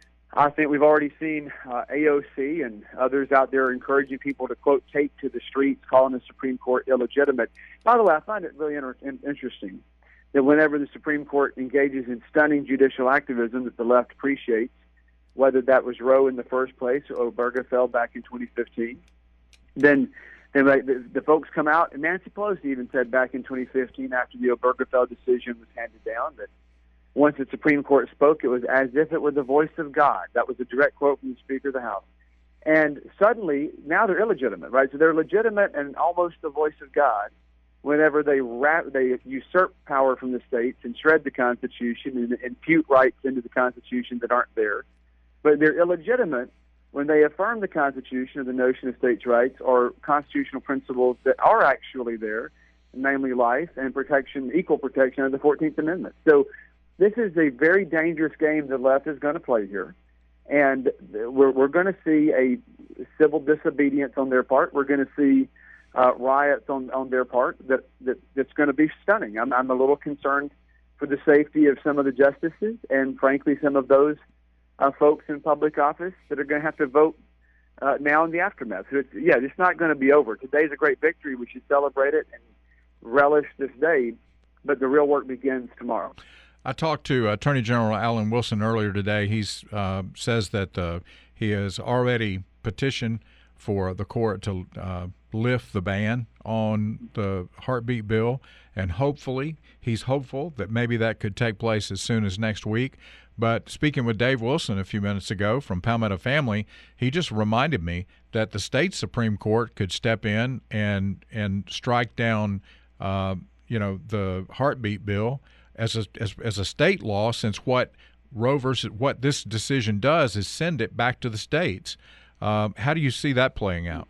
I think we've already seen uh, A O C and others out there encouraging people to, quote, take to the streets, calling the Supreme Court illegitimate. By the way, I find it really inter- interesting that whenever the Supreme Court engages in stunning judicial activism that the left appreciates, whether that was Roe in the first place or Obergefell back in twenty fifteen, then then the, the folks come out, and Nancy Pelosi even said back in twenty fifteen, after the Obergefell decision was handed down, that once the Supreme Court spoke, it was as if it were the voice of God. That was a direct quote from the Speaker of the House. And suddenly, now they're illegitimate, right? So they're legitimate and almost the voice of God whenever they ra- they usurp power from the states and shred the Constitution and impute rights into the Constitution that aren't there. But they're illegitimate when they affirm the Constitution or the notion of states' rights or constitutional principles that are actually there, namely life and protection, equal protection of the fourteenth Amendment. So this is a very dangerous game the left is going to play here. And we're, we're going to see a civil disobedience on their part. We're going to see uh, riots on, on their part that, that that's going to be stunning. I'm, I'm a little concerned for the safety of some of the justices and, frankly, some of those uh, folks in public office that are going to have to vote uh, now in the aftermath. So it's, yeah, it's not going to be over. Today's a great victory. We should celebrate it and relish this day, but the real work begins tomorrow. I talked to Attorney General Alan Wilson earlier today. He uh, says that uh, he has already petitioned for the court to uh, lift the ban on the heartbeat bill, and hopefully, he's hopeful that maybe that could take place as soon as next week. But speaking with Dave Wilson a few minutes ago from Palmetto Family, he just reminded me that the state Supreme Court could step in and and strike down, uh, you know, the heartbeat bill as a as, as a state law, since what Roe versus what this decision does is send it back to the states. Um, how do you see that playing out?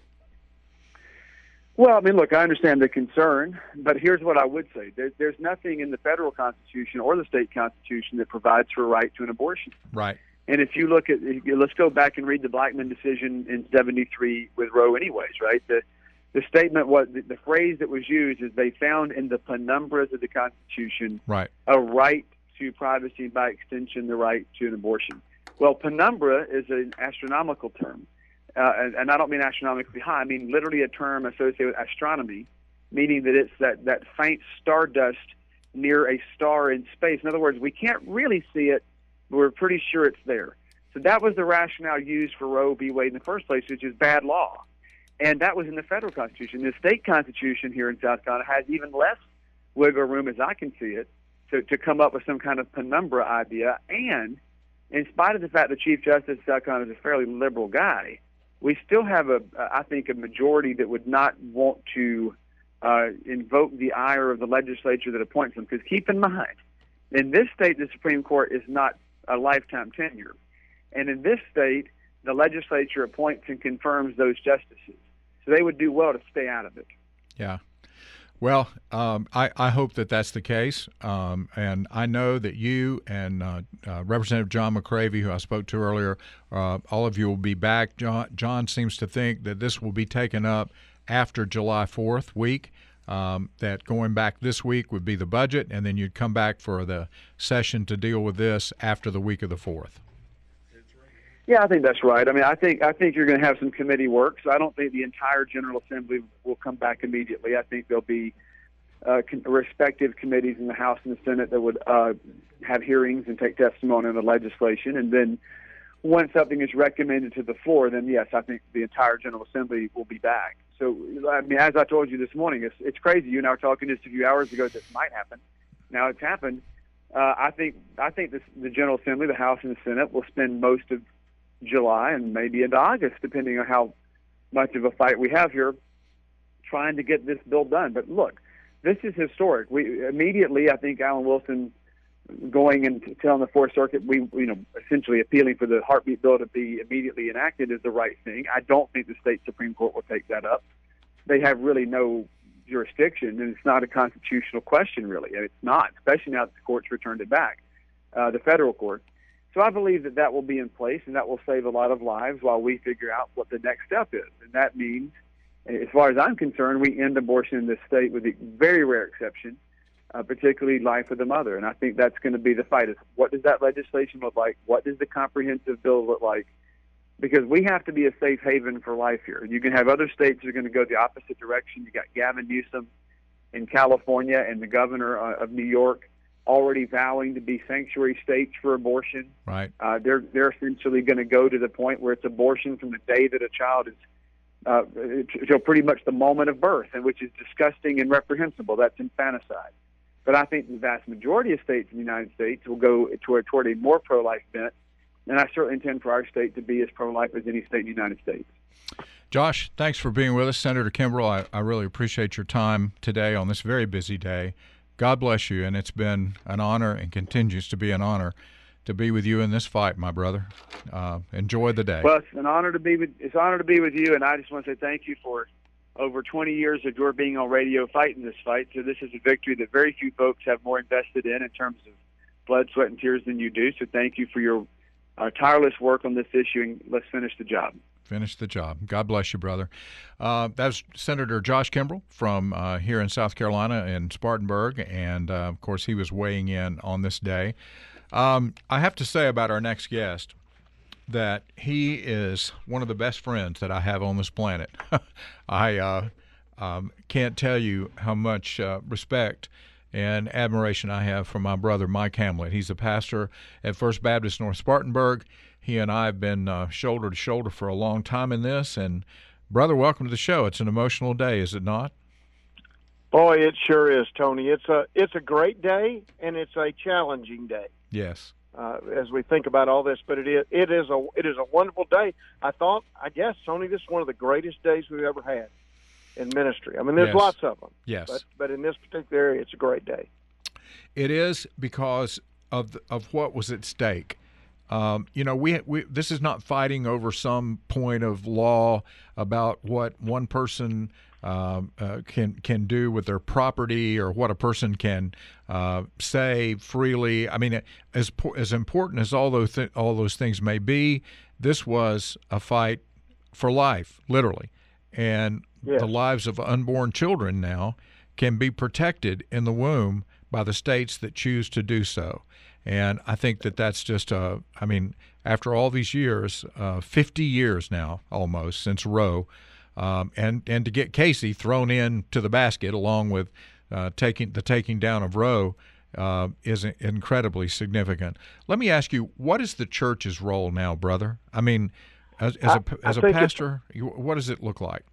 Well, I mean, look, I understand the concern, but here's what I would say. There, there's nothing in the federal Constitution or the state Constitution that provides for a right to an abortion. Right. And if you look at, let's go back and read the Blackmun decision in seventy-three with Roe anyways, right? The the statement was, the, the phrase that was used is they found in the penumbras of the Constitution right. a right to privacy and, by extension, the right to an abortion. Well, penumbra is an astronomical term. Uh, and, and I don't mean astronomically high. I mean literally a term associated with astronomy, meaning that it's that, that faint stardust near a star in space. In other words, we can't really see it, but we're pretty sure it's there. So that was the rationale used for Roe v. Wade in the first place, which is bad law. And that was in the federal Constitution. The state Constitution here in South Carolina has even less wiggle room, as I can see it, to, to come up with some kind of penumbra idea. And in spite of the fact that Chief Justice of South Carolina is a fairly liberal guy, we still have, a, I think, a majority that would not want to uh, invoke the ire of the legislature that appoints them. Because keep in mind, in this state, the Supreme Court is not a lifetime tenure. And in this state, the legislature appoints and confirms those justices. So they would do well to stay out of it. Yeah. Well, um, I, I hope that that's the case, um, and I know that you and uh, uh, Representative John McCravy, who I spoke to earlier, uh, all of you will be back. John, John seems to think that this will be taken up after July fourth week, um, that going back this week would be the budget, and then you'd come back for the session to deal with this after the week of the fourth. Yeah, I think that's right. I mean, I think I think you're going to have some committee work, so I don't think the entire General Assembly will come back immediately. I think there'll be uh, con- respective committees in the House and the Senate that would uh, have hearings and take testimony on the legislation. And then once something is recommended to the floor, then yes, I think the entire General Assembly will be back. So, I mean, as I told you this morning, it's, it's crazy. You and I were talking just a few hours ago that this might happen. Now it's happened. Uh, I think I think this, the General Assembly, the House and the Senate, will spend most of July and maybe into August, depending on how much of a fight we have here, trying to get this bill done. But look, this is historic. We immediately, I think, Alan Wilson going and telling the Fourth Circuit, we, you know, essentially appealing for the heartbeat bill to be immediately enacted is the right thing. I don't think the state Supreme Court will take that up. They have really no jurisdiction, and it's not a constitutional question, really. And it's not, especially now that the court's returned it back, uh, the federal court. So I believe that that will be in place, and that will save a lot of lives while we figure out what the next step is. And that means, as far as I'm concerned, we end abortion in this state with a very rare exception, uh, particularly life of the mother. And I think that's going to be the fight. Is what does that legislation look like? What does the comprehensive bill look like? Because we have to be a safe haven for life here. You can have other states that are going to go the opposite direction. You got Gavin Newsom in California and the governor uh, of New York already vowing to be sanctuary states for abortion. Right. Uh, they're they're essentially going to go to the point where it's abortion from the day that a child is, uh, so pretty much the moment of birth, and which is disgusting and reprehensible. That's infanticide. But I think the vast majority of states in the United States will go toward, toward a more pro-life bent, and I certainly intend for our state to be as pro-life as any state in the United States. Josh, thanks for being with us. Senator Kimbrell, I, I really appreciate your time today on this very busy day. God bless you, and it's been an honor and continues to be an honor to be with you in this fight, my brother. Uh, enjoy the day. Well, it's an honor to be with it's an honor to be with you, and I just want to say thank you for over twenty years of your being on radio fighting this fight. So this is a victory that very few folks have more invested in in terms of blood, sweat, and tears than you do. So thank you for your uh, tireless work on this issue, and let's finish the job. Finish the job. God bless you, brother. Uh, that was Senator Josh Kimbrell from uh, here in South Carolina in Spartanburg, and, uh, of course, he was weighing in on this day. Um, I have to say about our next guest that he is one of the best friends that I have on this planet. I uh, um, can't tell you how much uh, respect and admiration I have for my brother, Mike Hamlet. He's a pastor at First Baptist North Spartanburg. He and I have been uh, shoulder to shoulder for a long time in this. And, brother, welcome to the show. It's an emotional day, is it not? Boy, it sure is, Tony. It's a it's a great day, and it's a challenging day. Yes. Uh, as we think about all this, but it is it is a it is a wonderful day. I thought, I guess, Tony, this is one of the greatest days we've ever had in ministry. I mean, there's yes. lots of them. Yes. But but in this particular area, it's a great day. It is because of the, of what was at stake. Um, you know, we, we this is not fighting over some point of law about what one person um, uh, can can do with their property or what a person can uh, say freely. I mean, as as important as all those th- all those things may be, this was a fight for life, literally, and yes. the lives of unborn children now can be protected in the womb by the states that choose to do so. And I think that that's just, uh, I mean, after all these years, uh, fifty years now almost since Roe, um, and, and to get Casey thrown into the basket along with uh, taking the taking down of Roe uh, is incredibly significant. Let me ask you, what is the church's role now, brother? I mean, as, as a, as a pastor, what does it look like?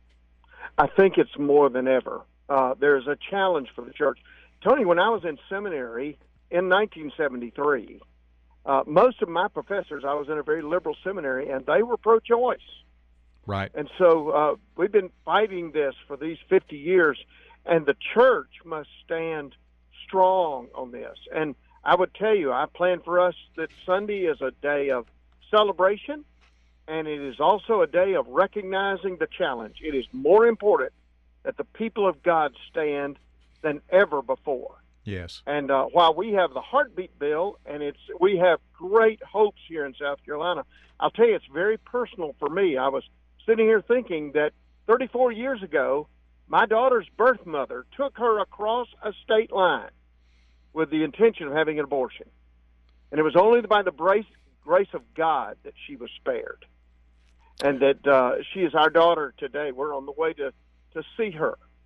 I think it's more than ever. Uh, there's a challenge for the church. Tony, when I was in seminary in nineteen seventy-three, uh, most of my professors, I was in a very liberal seminary, and they were pro-choice. Right. And so uh, we've been fighting this for these fifty years, and the church must stand strong on this. And I would tell you, I plan for us that Sunday is a day of celebration, and it is also a day of recognizing the challenge. It is more important that the people of God stand than ever before. Yes. And uh, while we have the heartbeat bill, and it's we have great hopes here in South Carolina, I'll tell you, it's very personal for me. I was sitting here thinking that thirty-four years ago, my daughter's birth mother took her across a state line with the intention of having an abortion. And it was only by the grace, grace of God that she was spared. And that uh, she is our daughter today. We're on the way to, to see her.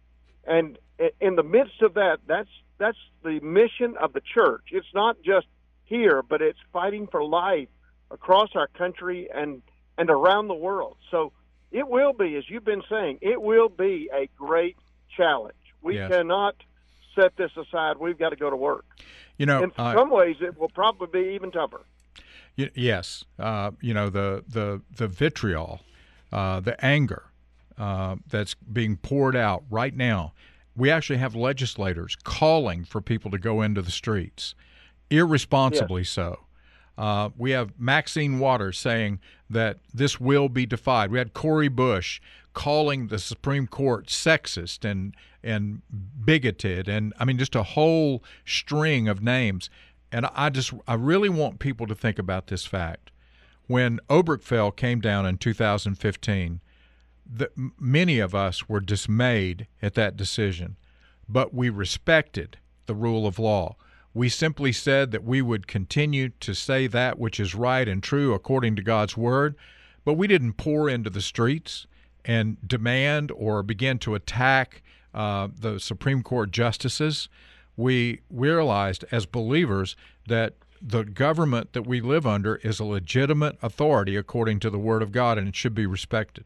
And in the midst of that, that's that's the mission of the church. It's not just here, but it's fighting for life across our country and, and around the world. So it will be, as you've been saying, it will be a great challenge. We yes. cannot set this aside. We've got to go to work. You know, in uh, some ways, it will probably be even tougher. Y- yes, uh, you know, the the the vitriol, uh, the anger uh, that's being poured out right now. We actually have legislators calling for people to go into the streets, irresponsibly yes. so. Uh, we have Maxine Waters saying that this will be defied. We had Cori Bush calling the Supreme Court sexist and and bigoted, and I mean just a whole string of names. And I just I really want people to think about this fact. When Obergefell came down in two thousand fifteen, the, many of us were dismayed at that decision, but we respected the rule of law. We simply said that we would continue to say that which is right and true according to God's word, but we didn't pour into the streets and demand or begin to attack uh, the Supreme Court justices. We realized as believers that the government that we live under is a legitimate authority according to the Word of God, and it should be respected.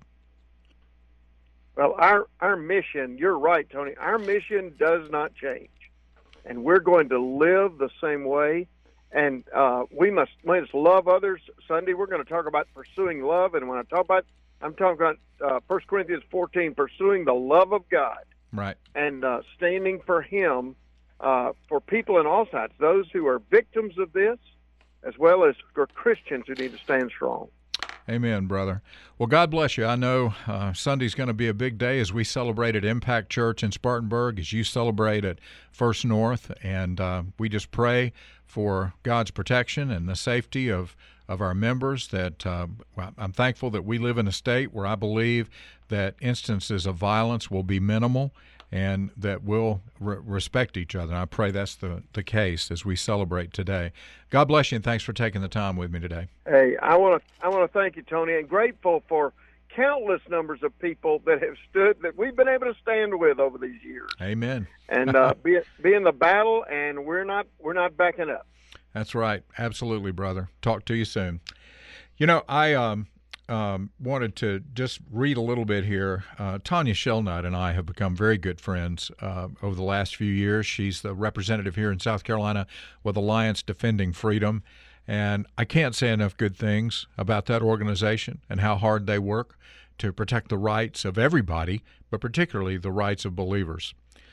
Well, our, our mission, you're right, Tony, our mission does not change. And we're going to live the same way. And uh, we must, we must love others. Sunday, we're going to talk about pursuing love. And when I talk about, I'm talking about uh, First Corinthians fourteen, pursuing the love of God. Right. And uh, standing for Him uh, for people on all sides, those who are victims of this, as well as for Christians who need to stand strong. Amen, brother. Well, God bless you. I know uh, Sunday's going to be a big day as we celebrate at Impact Church in Spartanburg, as you celebrate at First North, and uh, we just pray for God's protection and the safety of, of our members. That uh, I'm thankful that we live in a state where I believe that instances of violence will be minimal and that we'll re- respect each other. And I pray that's the, the case as we celebrate today. God bless you, and thanks for taking the time with me today. Hey, I want to I want to thank you, Tony, and grateful for countless numbers of people that have stood, that we've been able to stand with over these years. Amen. And uh, be be in the battle, and we're not we're not backing up. That's right. Absolutely, brother. Talk to you soon. You know, I um. Um, wanted to just read a little bit here. Uh, Tanya Shellnut and I have become very good friends uh, over the last few years. She's the representative here in South Carolina with Alliance Defending Freedom, and I can't say enough good things about that organization and how hard they work to protect the rights of everybody, but particularly the rights of believers.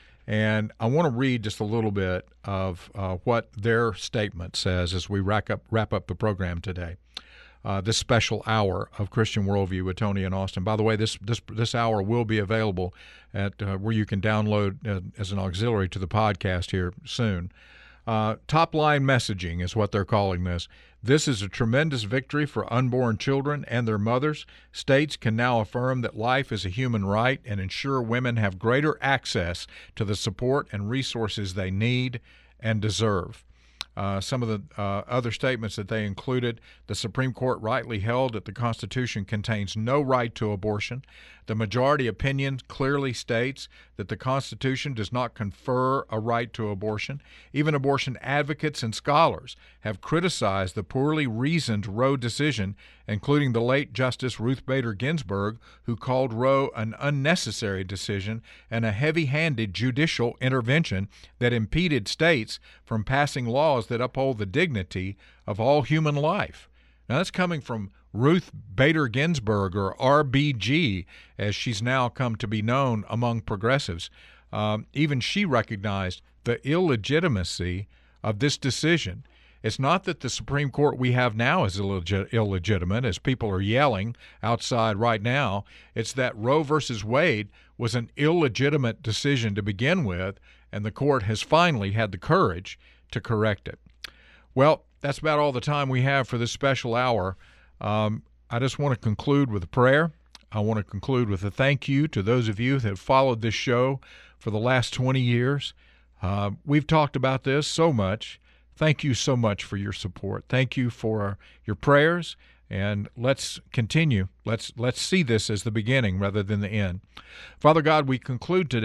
And I want to read just a little bit of uh, what their statement says as we wrap up, wrap up the program today. Uh, this special hour of Christian Worldview with Tony and Austin. By the way, this this this hour will be available at uh, where you can download uh, as an auxiliary to the podcast here soon. Uh, top-line messaging is what they're calling this. This is a tremendous victory for unborn children and their mothers. States can now affirm that life is a human right and ensure women have greater access to the support and resources they need and deserve. Uh, some of the uh, other statements that they included: the Supreme Court rightly held that the Constitution contains no right to abortion. The majority opinion clearly states that the Constitution does not confer a right to abortion. Even abortion advocates and scholars have criticized the poorly reasoned Roe decision, including the late Justice Ruth Bader Ginsburg, who called Roe an unnecessary decision and a heavy-handed judicial intervention that impeded states from passing laws that uphold the dignity of all human life. Now, that's coming from Ruth Bader Ginsburg, or R B G, as she's now come to be known among progressives. Um, even she recognized the illegitimacy of this decision. It's not that the Supreme Court we have now is illegit- illegitimate, as people are yelling outside right now. It's that Roe versus Wade was an illegitimate decision to begin with, and the court has finally had the courage to correct it. Well, that's about all the time we have for this special hour. Um, I just want to conclude with a prayer. I want to conclude with a thank you to those of you that have followed this show for the last twenty years. Uh, we've talked about this so much. Thank you so much for your support. Thank you for your prayers, and let's continue. Let's let's see this as the beginning rather than the end. Father God, we conclude today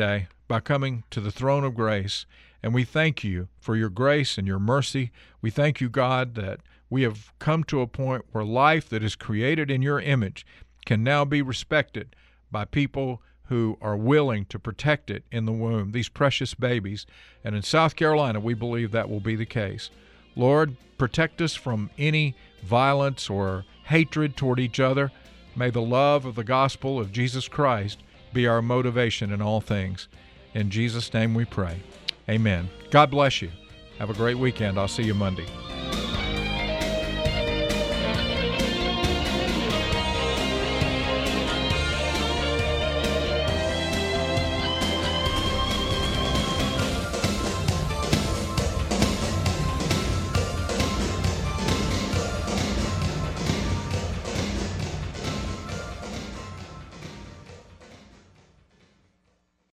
by coming to the throne of grace. And we thank you for your grace and your mercy. We thank you, God, that we have come to a point where life that is created in your image can now be respected by people who are willing to protect it in the womb, these precious babies. And in South Carolina, we believe that will be the case. Lord, protect us from any violence or hatred toward each other. May the love of the gospel of Jesus Christ be our motivation in all things. In Jesus' name we pray. Amen. God bless you. Have a great weekend. I'll see you Monday.